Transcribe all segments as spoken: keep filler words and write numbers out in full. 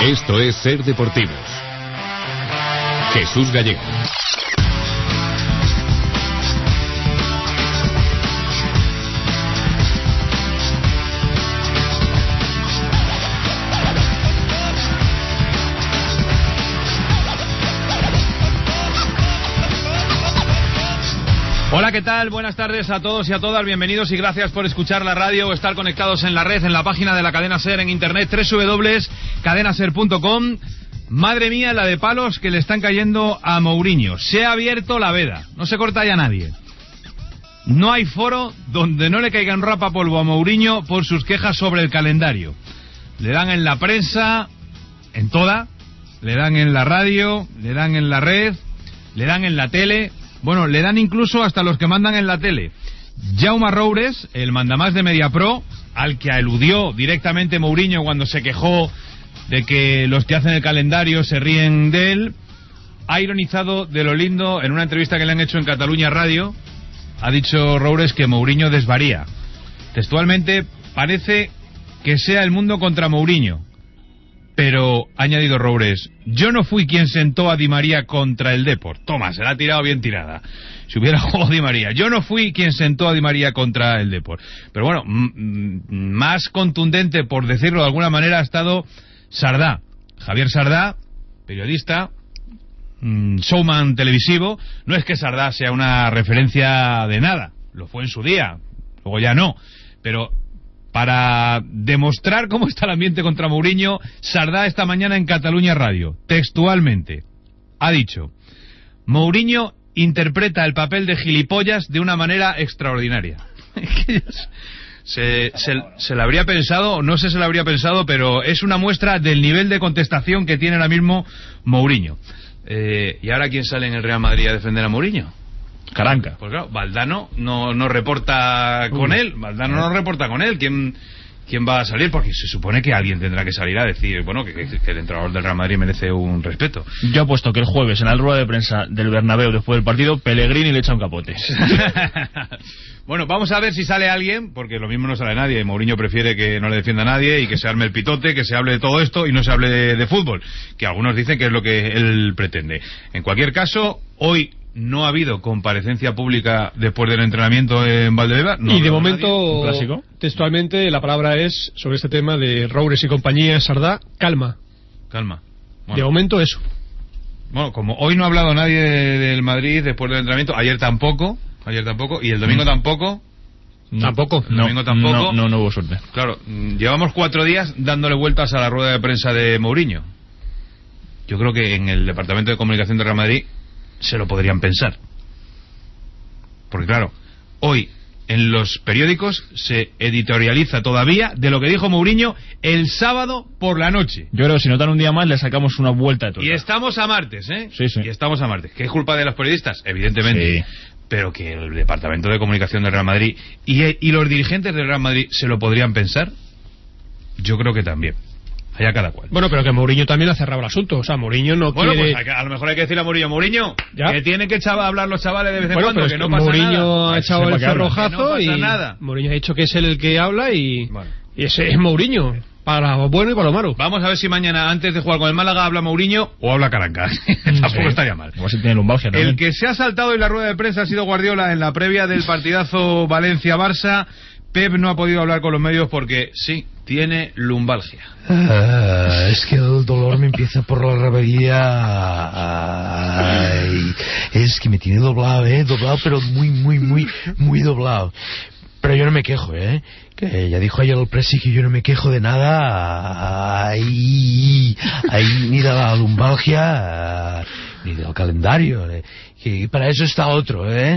Esto es Ser Deportivos. Jesús Gallego. Hola, ¿qué tal? Buenas tardes a todos y a todas, bienvenidos y gracias por escuchar la radio o estar conectados en la red, en la página de la Cadena SER en internet, doble u doble u doble u punto cadena ser punto com. Madre mía, la de palos que le están cayendo a Mourinho. Se ha abierto la veda, no se corta ya nadie. No hay foro donde no le caiga un rapapolvo a Mourinho por sus quejas sobre el calendario. Le dan en la prensa, en toda, le dan en la radio, le dan en la red, le dan en la tele. Bueno, le dan incluso hasta los que mandan en la tele. Jaume Roures, el mandamás de Mediapro, al que aludió directamente Mourinho cuando se quejó de que los que hacen el calendario se ríen de él, ha ironizado de lo lindo en una entrevista que le han hecho en Cataluña Radio. Ha dicho Roures que Mourinho desvaría. Textualmente, parece que sea el mundo contra Mourinho. Pero, ha añadido Roures, yo no fui quien sentó a Di María contra el Depor. Toma, se la ha tirado bien tirada. Si hubiera jugado Di María. Yo no fui quien sentó a Di María contra el Depor. Pero bueno, m- más contundente, por decirlo de alguna manera, ha estado Sardá. Javier Sardá, periodista, mmm, showman televisivo. No es que Sardá sea una referencia de nada. Lo fue en su día. Luego ya no. Pero para demostrar cómo está el ambiente contra Mourinho, Sardá esta mañana en Cataluña Radio, textualmente, ha dicho: Mourinho interpreta el papel de gilipollas de una manera extraordinaria. se, se, se lo habría pensado, no sé si se lo habría pensado, pero es una muestra del nivel de contestación que tiene ahora mismo Mourinho. Eh, ¿Y ahora quién sale en el Real Madrid a defender a Mourinho? Caranca. Pues claro, Valdano no, no reporta con uh, él, Valdano no reporta con él. ¿Quién, ¿Quién va a salir? Porque se supone que alguien tendrá que salir a decir, bueno, que, que, que el entrenador del Real Madrid merece un respeto. Yo apuesto que el jueves, en la rueda de prensa del Bernabéu después del partido, Pellegrini le echa un capote. Bueno, vamos a ver si sale alguien, porque lo mismo no sale nadie. Mourinho prefiere que no le defienda a nadie y que se arme el pitote, que se hable de todo esto y no se hable de, de fútbol, que algunos dicen que es lo que él pretende. En cualquier caso, hoy no ha habido comparecencia pública después del entrenamiento en Valdebeba. No, y de momento, clásico. Textualmente, la palabra es, sobre este tema de Roures y compañía, Sardá, calma. Calma. Bueno. De momento, eso. Bueno, como hoy no ha hablado nadie de, del Madrid después del entrenamiento, ayer tampoco, ayer tampoco, y el domingo mm. tampoco. Tampoco. El domingo no, tampoco. No, no, no hubo suerte. Claro, llevamos cuatro días dándole vueltas a la rueda de prensa de Mourinho. Yo creo que en el departamento de comunicación de Real Madrid se lo podrían pensar, porque claro, hoy en los periódicos se editorializa todavía de lo que dijo Mourinho el sábado por la noche. Yo creo que si notan un día más le sacamos una vuelta de todo. Y estamos a martes, ¿eh? Sí, sí. Y estamos a martes. ¿Qué es culpa de los periodistas? Evidentemente. Sí. Pero que el departamento de comunicación del Real Madrid y, y los dirigentes del Real Madrid se lo podrían pensar, yo creo que también. Allá cada cual. Bueno, pero que Mourinho también ha cerrado el asunto. O sea, Mourinho no bueno, quiere... Bueno, pues a, a lo mejor hay que decirle a Mourinho, Mourinho, ¿ya? Que tienen que chava, hablar los chavales de vez en bueno, cuando, que no es que pasa Mourinho nada. Mourinho ha echado el cerrojazo no y nada. Mourinho ha dicho que es él el que habla y, bueno. y ese es Mourinho, para lo bueno y para lo malo. Vamos a ver si mañana, antes de jugar con el Málaga, habla Mourinho o habla Caranca. Tampoco sí. estaría mal. Igual si tiene lumbalgia también. El que se ha saltado en la rueda de prensa ha sido Guardiola en la previa del partidazo Valencia-Barça. Pep no ha podido hablar con los medios porque, sí, tiene lumbalgia. Ah, es que el dolor me empieza por la rabadilla. Ay, es que me tiene doblado, ¿eh? Doblado, pero muy, muy, muy, muy doblado. Pero yo no me quejo, ¿eh? Que ya dijo ayer el Presi que yo no me quejo de nada. Ay, ay, ni de la lumbalgia, ni del calendario. ¿eh? Que para eso está otro, ¿eh?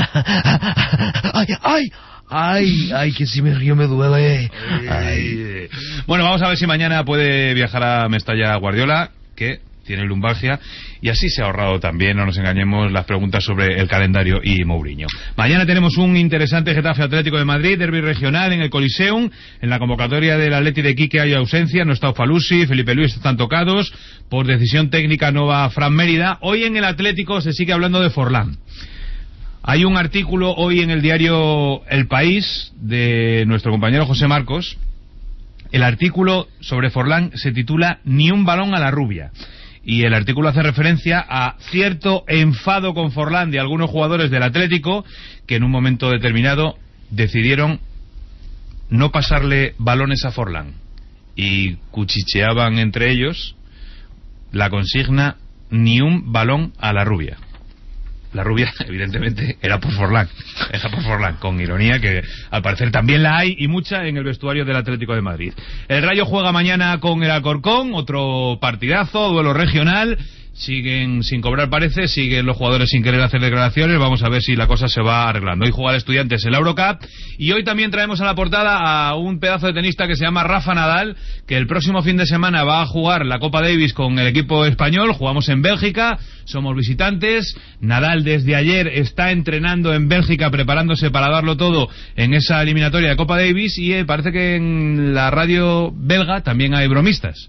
¡Ay, ay! Ay, ay, que si me río me duele. Ay. Bueno, vamos a ver si mañana puede viajar a Mestalla Guardiola, que tiene lumbalgia, y así se ha ahorrado también, no nos engañemos, las preguntas sobre el calendario y Mourinho. Mañana tenemos un interesante Getafe Atlético de Madrid, derbi regional en el Coliseum. En la convocatoria del Atleti de Quique hay ausencia, no está Ofalusi, Felipe Luis están tocados, por decisión técnica no va Fran Mérida. Hoy en el Atlético se sigue hablando de Forlán. Hay un artículo hoy en el diario El País de nuestro compañero José Marcos, El artículo sobre Forlán se titula Ni un balón a la rubia. Y el artículo hace referencia a cierto enfado con Forlán de algunos jugadores del Atlético que en un momento determinado decidieron no pasarle balones a Forlán. Y cuchicheaban entre ellos la consigna Ni un balón a la rubia. La rubia, evidentemente, era por Forlán. Era por Forlán, con ironía, que al parecer también la hay, y mucha, en el vestuario del Atlético de Madrid. El Rayo juega mañana con el Alcorcón, otro partidazo, duelo regional. Siguen sin cobrar, parece, siguen los jugadores sin querer hacer declaraciones. Vamos a ver si la cosa se va arreglando. Hoy juega el Estudiantes el Eurocup, y hoy también traemos a la portada a un pedazo de tenista que se llama Rafa Nadal, que el próximo fin de semana va a jugar la Copa Davis con el equipo español. Jugamos en Bélgica, somos visitantes. Nadal desde ayer está entrenando en Bélgica, preparándose para darlo todo en esa eliminatoria de Copa Davis, y eh, parece que en la radio belga también hay bromistas.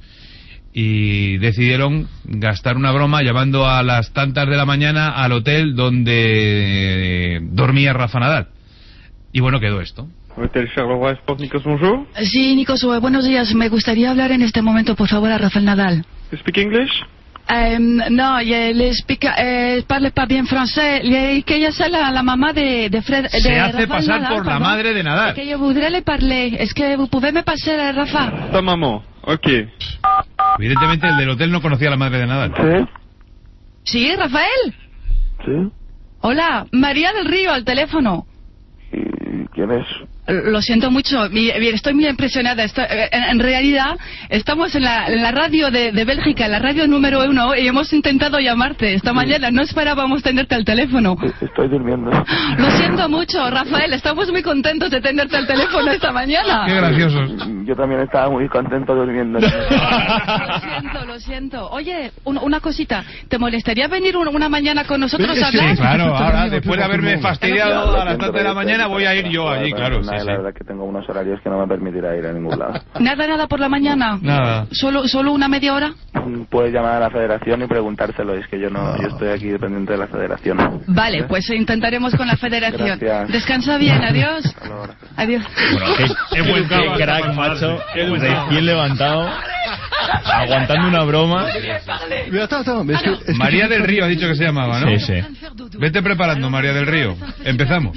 Y decidieron gastar una broma llamando a las tantas de la mañana al hotel donde dormía Rafa Nadal. Y bueno, quedó esto. Hotel Charleroi Sport, Nikos, bonjour. Sí, Nikos, buenos días. Me gustaría hablar en este momento, por favor, a Rafael Nadal. You speak English? Um, no, je speak, eh, parle pas bien français. Je, que ella sea la, la mamá de, de Fred. Se de hace Rafael pasar Nadal, por la pardon. madre de Nadal. Que yo voudrais le parler. Es que vous pouvez me passer a Rafa. Ta maman, ok. Evidentemente el del hotel no conocía a la madre de Nadal. ¿Sí? ¿Sí, Rafael? Sí. Hola, María del Río, al teléfono. ¿Y quién es? Lo siento mucho, mi- estoy muy impresionada. Estoy- en, en realidad, estamos en la, en la radio de, de Bélgica, la radio número uno, y hemos intentado llamarte esta mañana. No esperábamos tenerte al teléfono. Estoy durmiendo. Lo siento mucho, Rafael. Estamos muy contentos de tenerte al teléfono esta mañana. Qué graciosos. Yo también estaba muy contento durmiendo. Lo siento, lo siento. Oye, un- una cosita. ¿Te molestaría venir un- una mañana con nosotros a hablar? Sí, claro, ahora después de haberme fastidiado a las tantas de la mañana voy a ir yo allí, claro. Sí, La sí. verdad que tengo unos horarios que no me permitirá ir a ningún lado. Nada, nada por la mañana. Nada. Solo, solo una media hora. Puedes llamar a la federación y preguntárselo. Es que yo no, yo estoy aquí dependiente de la federación. Vale, pues intentaremos con la federación. Gracias. Descansa bien, adiós. Hasta luego, gracias. Adiós. Bueno, qué, Es buen qué cabo, crack, Rafa macho. Nadal. Recién levantado, aguantando una broma. María del Río ha dicho que se llamaba, ¿no? Sí, sí. Vete preparando, María del Río. Empezamos.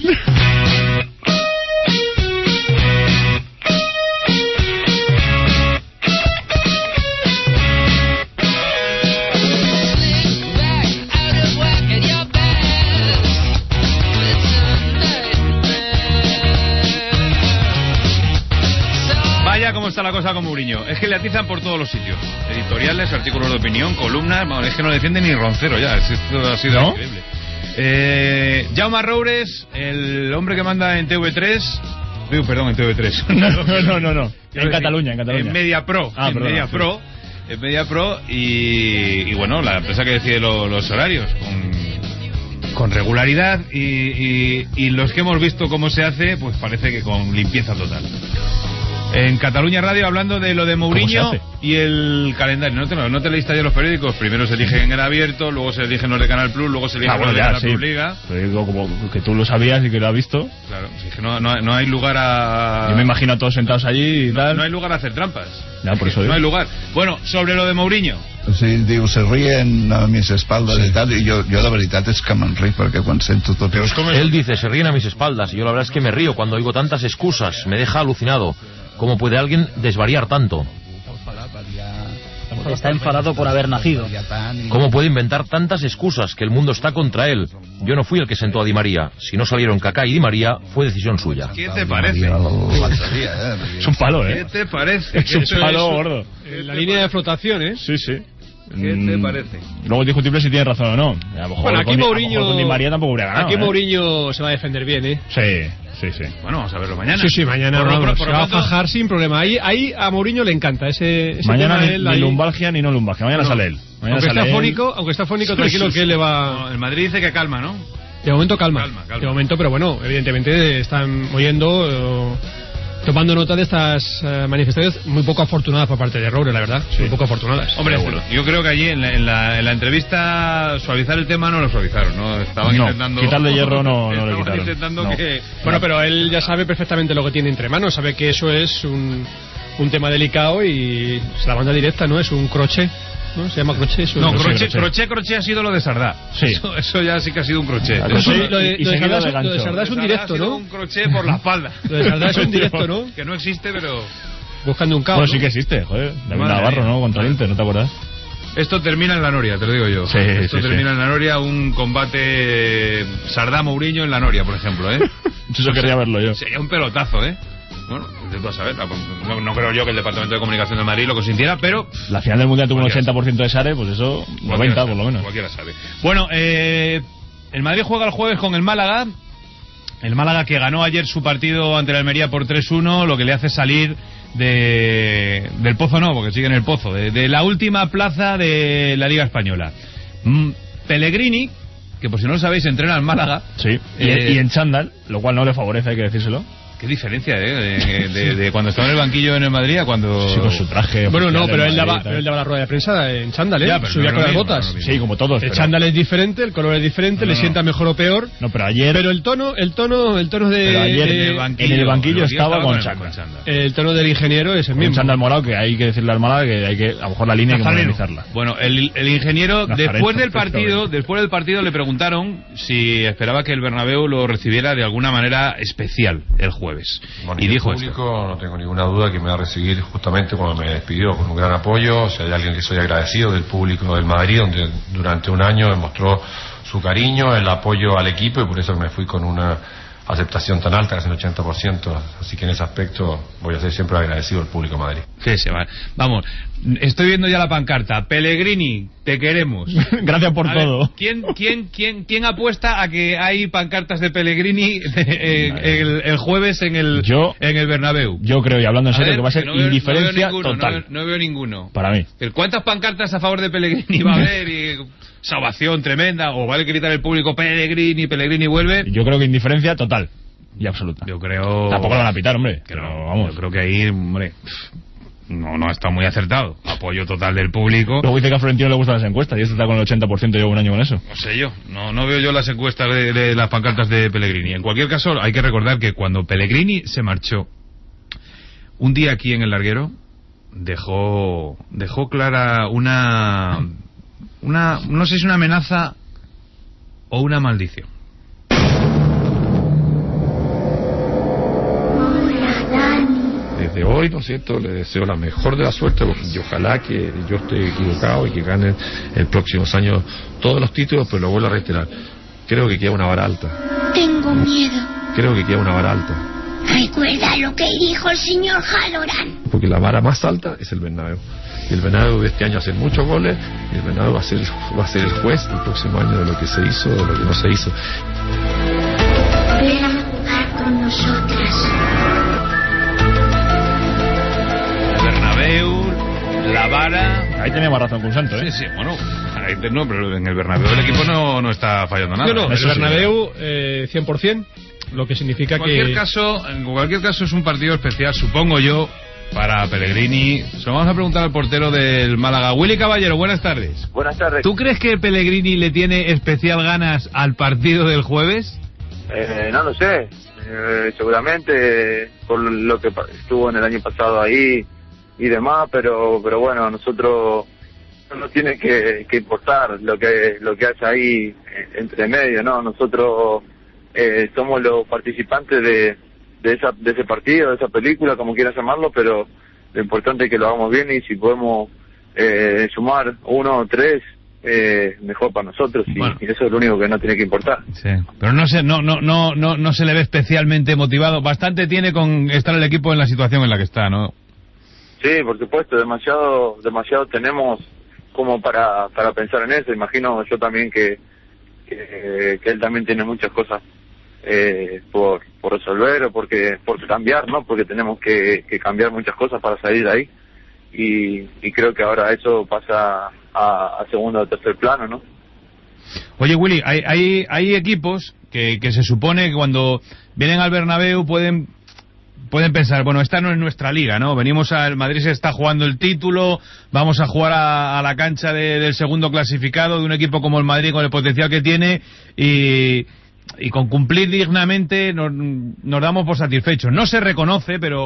Vaya cómo está la cosa con Mourinho. Es que le atizan por todos los sitios. Editoriales, artículos de opinión, columnas. Bueno, es que no le defiende ni Roncero ya. Es- Esto ha sido ¿No? increíble. Eh, Jaume Roures, el hombre que manda en T V tres. Digo, perdón, en T V tres. No, no, no, no. Quiero En Cataluña, en decir, Cataluña. En Media Pro. Ah, en perdona, Media sí. Pro. En Media Pro y, y bueno, la empresa que decide lo- los horarios con, con regularidad y, y, y los que hemos visto cómo se hace, pues parece que con limpieza total. En Cataluña Radio hablando de lo de Mourinho se hace? y el calendario. ¿No te, no te leíste ayer los periódicos? Primero se eligen en el abierto, luego se eligen los de Canal Plus, luego se eligen Ah, bueno, los de ya, Canal sí. Plus Liga. Pero digo, como que tú lo sabías y que lo has visto. Claro, si es que no, no, no hay lugar a... Yo me imagino a todos sentados allí y no, tal. no hay lugar a hacer trampas. Ya, por eso No digo. hay lugar. Bueno, sobre lo de Mourinho. Sí, diu, se ríen a mis espaldas sí. Y tal, y yo, yo la veritat és que me'n ric perquè quan sento tot això... Él dice, se ríen a mis espaldas, y yo la verdad es que me río cuando oigo tantas excusas, me deja alucinado. ¿Cómo puede alguien desvariar tanto? Está enfadado por haber nacido. ¿Cómo puede inventar tantas excusas que el mundo está contra él? Yo no fui el que sentó a Di María. Si no salieron Kaká y Di María, fue decisión suya. ¿Qué te parece? Es un palo, ¿Qué ¿eh? te parece? Es un ¿Qué te- palo gordo. En la línea de flotación, ¿eh? Sí, sí. ¿Qué te Mm, parece? Luego es discutible si tiene razón o no. A lo mejor Bueno, aquí con Di- a lo Mourinho... mejor con Di María tampoco habría ganado. Aquí ¿eh? Mourinho se va a defender bien, ¿eh? Sí, sí, sí. Bueno, vamos a verlo mañana. Sí, sí, mañana Por lo- vamos, por se lo va a pronto- fajar sin problema. Ahí, ahí a Mourinho le encanta ese, ese Mañana tema. ni, él, ni ahí- lumbalgia ni no lumbalgia. Mañana No. sale él. Mañana Aunque sale está él. fónico, aunque está fónico, tranquilo que él le va... No, el Madrid dice que calma, ¿no? De momento calma. Calma, calma. De momento, pero bueno, evidentemente están oyendo, eh, tomando nota de estas eh, manifestaciones muy poco afortunadas por parte de Roure, la verdad. Muy poco afortunadas. Hombre, Pero bueno. yo creo que allí en la, en, la, en la entrevista suavizar el tema no lo suavizaron, ¿no? Estaban No, intentando... quitarle hierro no- no le estaban quitaron. intentando No. que... Bueno, pero él ya sabe perfectamente lo que tiene entre manos, sabe que eso es un, un tema delicado y se la manda directa, ¿no? Es un crochet, ¿no? Se llama crochet. Eso no, es crochet, crochet, crochet ha sido lo de Sardá. Sí. Eso, eso ya sí que ha sido un crochet. Lo, Eso, lo, de, y, y lo, de Sardá, de lo de Sardá es un directo, ¿no? un crochet por la espalda. Lo de Sardá es un directo, ¿no? Que no existe, pero... Buscando un cabo. Bueno, ¿no? sí que existe, joder. David Madre Navarro, mía. ¿no? Contra el Inter, ¿no te acuerdas? Esto termina en la Noria, te lo digo yo. Sí, Esto sí, termina sí. en la Noria, un combate Sardá-Mourinho en la Noria, por ejemplo, ¿eh? Eso quería verlo yo. Sería un pelotazo, ¿eh? Bueno, intento saber. No, no creo yo que el Departamento de Comunicación de Madrid lo consintiera, pero... La final del Mundial tuvo un Cualquiera ochenta por ciento de Sare, pues eso, noventa sabe, por lo menos. Cualquiera sabe. Bueno, eh, el Madrid juega el jueves con el Málaga. El Málaga que ganó ayer su partido ante la Almería por tres uno, lo que le hace salir de del pozo, no, porque sigue en el pozo, de, de la última plaza de la Liga Española. Mm, Pellegrini, que por si no lo sabéis, entrena al Málaga. Sí, y, Eh, y en chándal, lo cual no le favorece, hay que decírselo. Qué diferencia, ¿eh? De, de, de cuando estaba en el banquillo en el Madrid a cuando... Sí, con su traje. Bueno, no, oficial pero de él, daba, Madrid y tal. pero él daba la rueda de prensa en chándal, ¿eh? Ya, pero Subía no con es las lo mismo, botas. no es lo mismo. Sí, como todos. El pero- chándal es diferente, el color es diferente, No, le no, sienta no. mejor o peor. No, pero ayer... Pero el tono, el tono, el tono de, Pero ayer de- en el banquillo, en el banquillo estaba con el- chándal. chándal. el tono del ingeniero es el Un mismo. chándal morado que hay que decirle al Málaga que hay que, a lo mejor la línea hay que Nazareno. modernizarla. Bueno, el, el ingeniero, Nazareno, después del perfecto, partido, ¿eh? después del partido le preguntaron si esperaba que el Bernabéu lo recibiera de alguna manera especial el jueves. Bueno, Y el dijo público, esto. no tengo ninguna duda que me va a recibir justamente cuando me despidió, con un gran apoyo. O sea, hay alguien que soy agradecido del público del Madrid, donde durante un año demostró su cariño, el apoyo al equipo, y por eso me fui con una aceptación tan alta, casi el ochenta por ciento. Así que en ese aspecto voy a ser siempre agradecido al público de Madrid. Sí, se va. Vamos, estoy viendo ya la pancarta. Pellegrini, te queremos. Gracias por A ver, todo. ¿quién, quién, quién, ¿Quién apuesta a que hay pancartas de Pellegrini eh, el, el jueves en el, Yo- en el Bernabéu? Yo creo, y hablando en A serio, ver, que va a ser no veo- indiferencia no veo ninguno, total. No veo, no veo ninguno. Para mí. ¿Cuántas pancartas a favor de Pellegrini va a haber? Y salvación tremenda. O vale gritar el público Pellegrini, Pellegrini vuelve. Yo creo que indiferencia total y absoluta. Yo creo... Tampoco lo van a pitar, hombre. que Pero no, vamos. Yo creo que ahí, hombre, no, no está muy acertado. Apoyo total del público. Luego dice que a Florentino le gustan las encuestas y este está con el ochenta por ciento, llevo un año con eso. No sé yo, no, no veo yo las encuestas de, de las pancartas de Pellegrini. En cualquier caso, hay que recordar que cuando Pellegrini se marchó un día aquí en el larguero, dejó dejó clara una una no sé si una amenaza o una maldición. Desde hoy, ¿no es cierto?, le deseo la mejor de la suerte y ojalá que yo esté equivocado y que ganen en próximos años todos los títulos, pero lo vuelvo a reiterar, creo que queda una vara alta, Tengo miedo. creo que queda una vara alta, Recuerda lo que dijo el señor Halloran. porque la vara más alta es el Bernabéu. Y el Bernabéu de este año hace muchos goles y el Bernabéu va a ser, va a ser el juez el próximo año de lo que se hizo o de lo que no se hizo. Ven a jugar con nosotras. Bernabéu, la vara. Ahí tenía más razón que un santo, ¿eh? Sí, sí, bueno, ahí te- no, pero en el Bernabéu el equipo no, no está fallando nada. No, no, el Eso sí. Bernabéu eh, cien por ciento, lo que significa En cualquier que... caso, en cualquier caso es un partido especial, supongo yo, para Pellegrini. Se lo vamos a preguntar al portero del Málaga. Willy Caballero, buenas tardes. Buenas tardes. ¿Tú crees que Pellegrini le tiene especial ganas al partido del jueves? Eh, no lo sé. Eh, seguramente por lo que pa- estuvo en el año pasado ahí y demás, pero pero bueno, a nosotros no nos tiene que, que importar lo que lo que haya ahí eh, entre medio, ¿no? Nosotros eh, somos los participantes de de esa de ese partido, de esa película, como quieras llamarlo, pero lo importante es que lo hagamos bien y si podemos eh, sumar uno o tres, eh, mejor para nosotros y, Bueno. y eso es lo único que no tiene que importar. Sí, pero no se, no, no, no, no, no se le ve especialmente motivado. Bastante tiene con estar el equipo en la situación en la que está, ¿no? Sí, por supuesto, demasiado demasiado tenemos como para para pensar en eso. Imagino yo también que que, que él también tiene muchas cosas eh, por por resolver o porque por cambiar, ¿no? Porque tenemos que, que cambiar muchas cosas para salir de ahí y, y creo que ahora eso pasa a, a segundo o tercer plano, ¿no? Oye, Willy, hay, hay, hay equipos que, que se supone que cuando vienen al Bernabéu pueden pueden pensar, bueno, esta no es nuestra liga, ¿no? Venimos al Madrid, se está jugando el título, vamos a jugar a, a la cancha de, del segundo clasificado de un equipo como el Madrid con el potencial que tiene y, y con cumplir dignamente nos, nos damos por satisfechos. No se reconoce, pero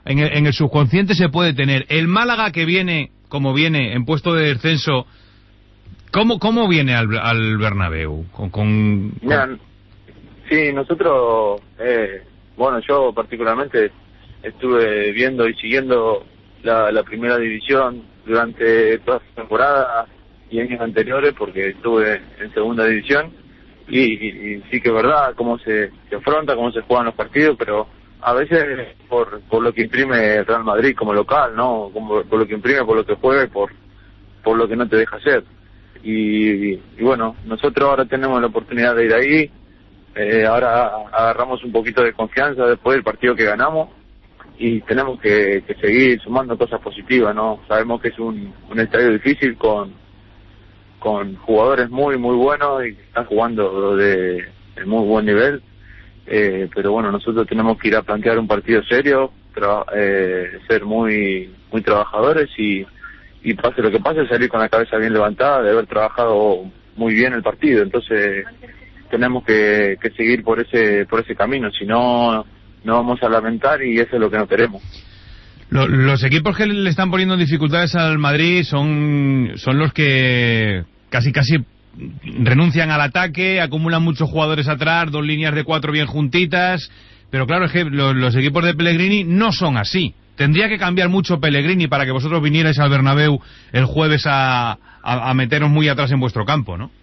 en el, en el subconsciente se puede tener. El Málaga que viene, como viene, en puesto de descenso, ¿cómo, cómo viene al, al Bernabéu? Con, con, con... Mira, sí, nosotros, eh, bueno, yo particularmente estuve viendo y siguiendo la, la primera división durante toda la temporada y años anteriores, porque estuve en segunda división, y, y, y sí que es verdad cómo se, se afronta, cómo se juegan los partidos, pero a veces por, por lo que imprime Real Madrid como local, ¿no? Como, por lo que imprime, por lo que juega y por, por lo que no te deja hacer. Y, y, y bueno, nosotros ahora tenemos la oportunidad de ir ahí, eh, ahora agarramos un poquito de confianza después del partido que ganamos, y tenemos que, que seguir sumando cosas positivas, ¿no? Sabemos que es un, un estadio difícil con con jugadores muy muy buenos y que están jugando de, de muy buen nivel, eh, pero bueno, nosotros tenemos que ir a plantear un partido serio, tra- eh, ser muy muy trabajadores y, y pase lo que pase, salir con la cabeza bien levantada de haber trabajado muy bien el partido. Entonces tenemos que, que seguir por ese por ese camino, si no no vamos a lamentar, y eso es lo que no queremos. Los equipos que le están poniendo dificultades al Madrid son, son los que casi casi renuncian al ataque, acumulan muchos jugadores atrás, dos líneas de cuatro bien juntitas, pero claro, es que los, los equipos de Pellegrini no son así. Tendría que cambiar mucho Pellegrini para que vosotros vinierais al Bernabéu el jueves a, a, a meteros muy atrás en vuestro campo, ¿no?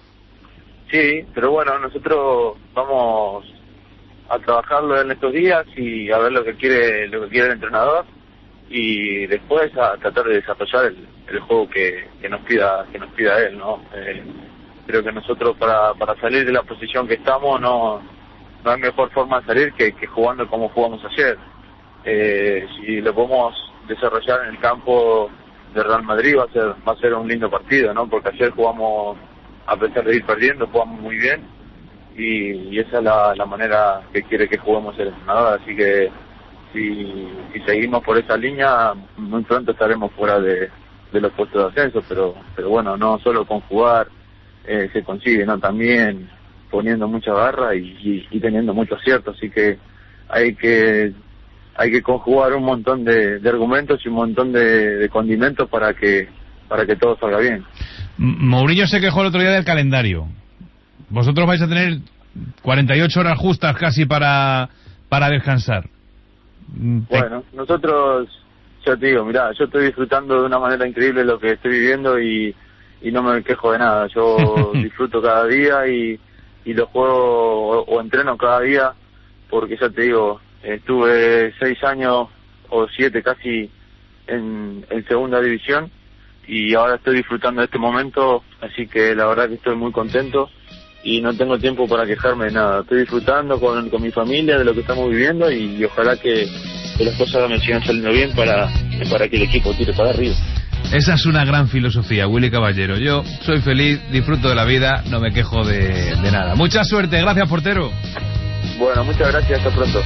Sí, pero bueno, nosotros vamos a trabajarlo en estos días y a ver lo que quiere lo que quiere el entrenador, y después a tratar de desarrollar el, el juego que, que nos pida que nos pida él, ¿no? Eh, creo que nosotros para para salir de la posición que estamos no no hay mejor forma de salir que, que jugando como jugamos ayer. Eh, si lo podemos desarrollar en el campo de Real Madrid va a ser va a ser un lindo partido, ¿no? Porque ayer jugamos, a pesar de ir perdiendo, jugamos muy bien, y, y esa es la, la manera que quiere que juguemos el entrenador, así que si, si seguimos por esa línea muy pronto estaremos fuera de, de los puestos de ascenso, pero pero bueno, no solo con jugar eh, se consigue, no, también poniendo mucha garra y, y, y teniendo mucho acierto, así que hay que hay que conjugar un montón de, de argumentos y un montón de, de condimentos para que para que todo salga bien. Mourinho se quejó el otro día del calendario. Vosotros vais a tener cuarenta y ocho horas justas casi para para descansar. Bueno, nosotros, ya te digo, mirá, yo estoy disfrutando de una manera increíble lo que estoy viviendo y, y no me quejo de nada. Yo disfruto cada día y, y lo juego o, o entreno cada día, porque ya te digo, estuve seis años o siete casi en, en segunda división y ahora estoy disfrutando de este momento, así que la verdad que estoy muy contento y no tengo tiempo para quejarme de nada. Estoy disfrutando con, con mi familia de lo que estamos viviendo y, y ojalá que, que las cosas me sigan saliendo bien para, para que el equipo tire para arriba. Esa es una gran filosofía, Willy Caballero. Yo soy feliz, disfruto de la vida, no me quejo de, de nada. Mucha suerte, gracias, portero. Bueno, muchas gracias, hasta pronto.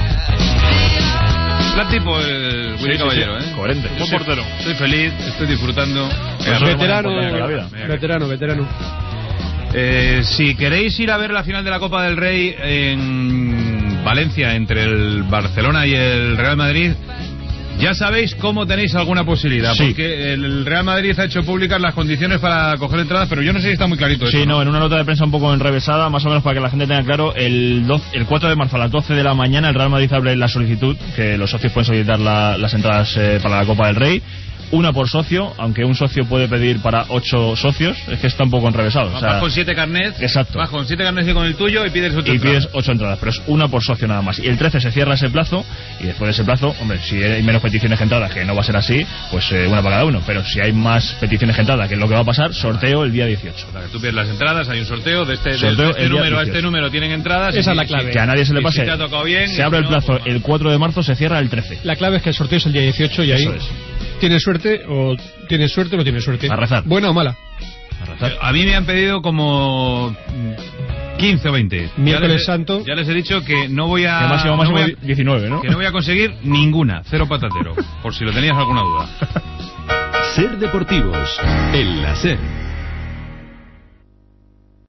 Plan tipo el Willy sí, Caballero, sí, sí. ¿eh? Coherente. Buen portero. Soy feliz, estoy disfrutando. Veterano, veterano, veterano. Eh, si queréis ir a ver la final de la Copa del Rey en Valencia entre el Barcelona y el Real Madrid, ya sabéis cómo tenéis alguna posibilidad, sí. Porque el Real Madrid ha hecho públicas las condiciones para coger entradas, pero yo no sé si está muy clarito sí, eso, no, ¿no? En una nota de prensa un poco enrevesada, más o menos para que la gente tenga claro, el, doce, el cuatro de marzo a las doce de la mañana el Real Madrid abre la solicitud, que los socios pueden solicitar la, las entradas eh, para la Copa del Rey. Una por socio, aunque un socio puede pedir para ocho socios, es que está un poco enrevesado. Vas o sea, con siete carnets, exacto. Vas con siete carnets y con el tuyo y pides ocho y entradas. pides ocho entradas, pero es una por socio nada más. Y el trece se cierra ese plazo, y después de ese plazo, hombre, si hay menos peticiones que entradas, que no va a ser así, pues eh, una para cada uno. Pero si hay más peticiones que entradas, que es lo que va a pasar, sorteo el día dieciocho. Claro, tú pides las entradas, hay un sorteo, de este, sorteo de este número dieciocho. A este número tienen entradas. Esa es la clave. Que a nadie se le pase. Si te ha tocado bien, se abre el plazo no, el cuatro de marzo, se cierra el trece. La clave es que el sorteo es el día dieciocho y ahí tienes suerte o tienes suerte o no tienes suerte. A rezar. ¿Buena o mala? A rezar. A mí me han pedido como quince o veinte. Miércoles ya Santo. Ya les he dicho que no voy a... Máximo, máximo no voy a, diecinueve, ¿no? Que no voy a conseguir ninguna. Cero patatero. Por si lo tenías alguna duda. Ser Deportivos, en la SER.